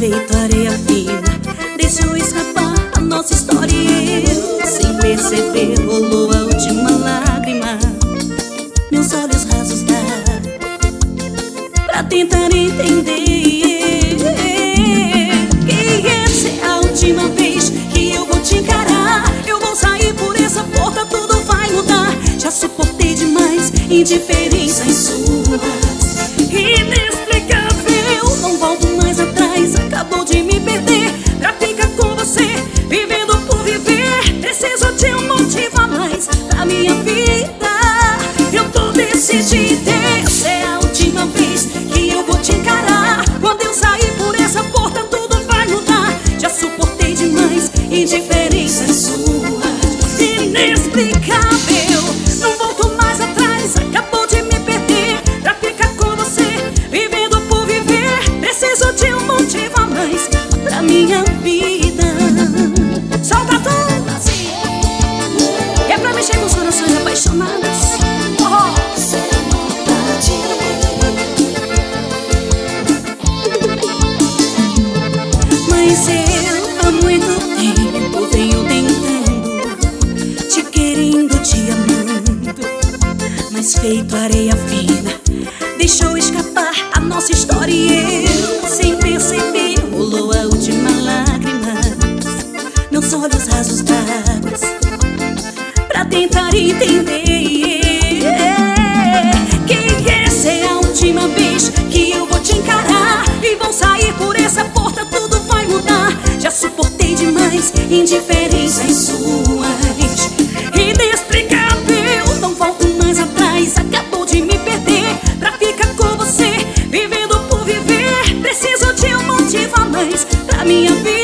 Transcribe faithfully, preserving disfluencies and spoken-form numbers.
feito areia fina, deixou escapar a nossa história e eu, sem perceber, rolou a última lágrima. Meus olhos rasos d'água pra tentar entender que essa é a última vez que eu vou te encarar. Eu vou sair por essa porta, tudo vai mudar. Já suportei demais indiferença em suas inexplicável. Não volto mais atrás, acabou de me perder pra ficar com você, vivendo por viver. Preciso de um motivo a mais pra minha vida. Eu tô decidida, essa é a última vez que eu vou te encarar. Quando eu sair por essa porta, tudo vai mudar. Já suportei demais indiferença sua inexplicável. Não volto mais atrás, acabou de me perder pra ficar com você, vivendo por viver. Preciso de um motivo a mais pra minha vida. Solta tudo assim, é pra mexer com os corações apaixonados. Mas eu há muito tempo venho tentando, te querendo, te amando, mas feito areia fina, deixou escapar a nossa história e eu, sem perceber, rolou a última lágrima. Meus olhos rasos d'água pra tentar entender que essa é a última vez que eu vou te encarar. E vou sair por essa porta, tudo vai mudar. Já suportei demais indiferença em suas inexplicável. Não volto mais atrás, acabou de me perder pra ficar com você, vivendo por viver. Preciso de um motivo a mais pra minha vida.